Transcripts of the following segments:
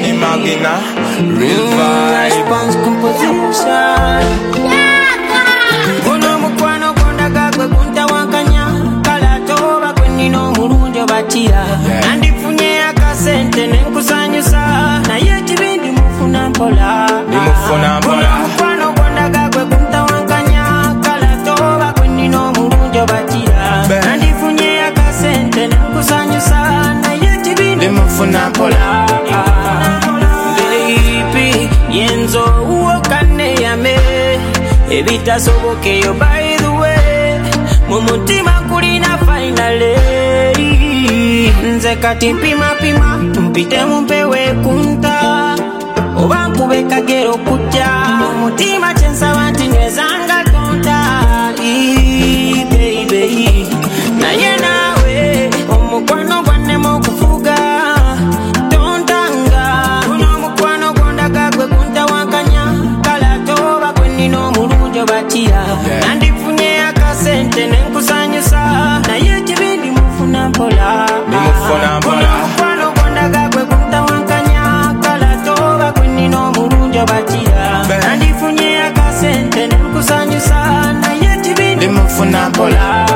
Sonny Magina, real vibe. Response composition. Uno mukwano konda gagwe kunta wankanya kala toba kwenino mulunjo batira nandifunye akasente nenkusanyusa naye kibindi mufuna mpola mukwano konda gagwe kunta wankanya kala toba kwenino mulunjo batira nandifunye akasente nenkusanyusa naye kibindi mufuna mpola baby yenzo uokane yame ebitasobokeyo by the way mumutima kulina finally nze kati mpima mpite mumpewe kunta oba nkube kagero kujja mumutima kyensaba nti nezanga konta baby naye naawe omukwano gwanemo okufuga tontanga guno mukwano gonda gagwe kunta wankanya kala toba kwenino mulunjo batira nandifunye akasente nenkusanyusa naye kibindi mufuna mpola mukwano gonda gagwe kunta wankanya kala toba kwenino mulunjo batira nandifunye akasente nenkusanyusa naye kibindi mufuna mpola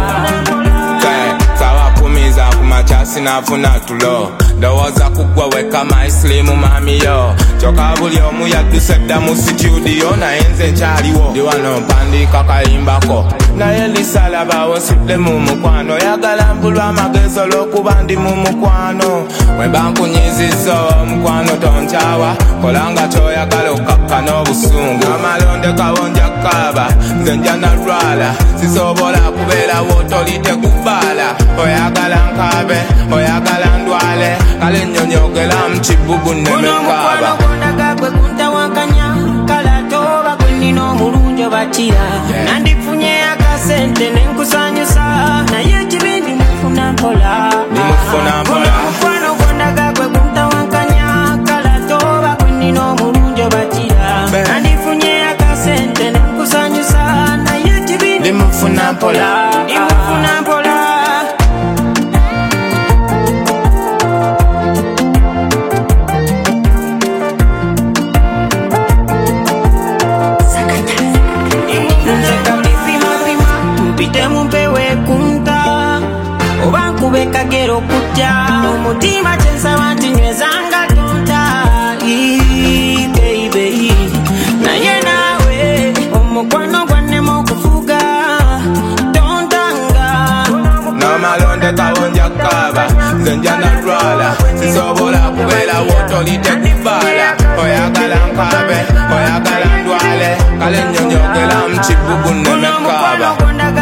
Sawakumiza kumachasi nafuna tulo Ndowoza kugwa weka maislimu mami yo Choka buli omu yadduseda mu studio na enze nkyaliwo Ndi wano mpandika kayimbako naye lisalabawo sidde mu mukwano yagala mbulwa amagezo lw'okuba ndi mu mukwano weba nkunyizizza omukwano tonkyawa kolanga kyoyagala okakka n'obusungu amalonde kawonja kaaba nze nja nalwala sisobola kubeerawo tolite kubbala oyagala nkaabe oyagala ndwale kale nnyonyogera mu kibugu nemekaaba gagwe kunta wankanya kala toba kwenino mulunjo batira nandifunye akasente nenkusanyusa naye kibindi mufuna mpola mukwano gonda gagwe kunta wankanya kala toba kwenino mulunjo batira nandifunye akasente nenkusanyusa naye kibindi mufuna mpola mumpewe kunta oba nkube kagero kujja omutima kyensaba nti nywezanga tonta baby naye naawe omukwano gwanemo okufuga tontanga n'amalonde kawonja kaaba nze nja nalwala sisobola kubeerawo tolite kubbala oyagala nkaabe oyagala ndwale kale nnyonyogera mu kibugu nemekaaba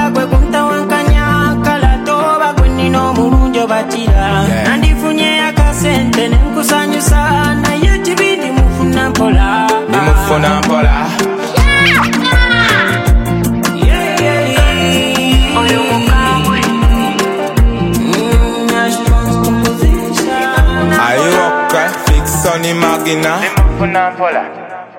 batira nandifunye akasente nenkusanyusa naye kibindi mufuna mpola oyo mukambwe Are you okay? Fix Sonny Magina.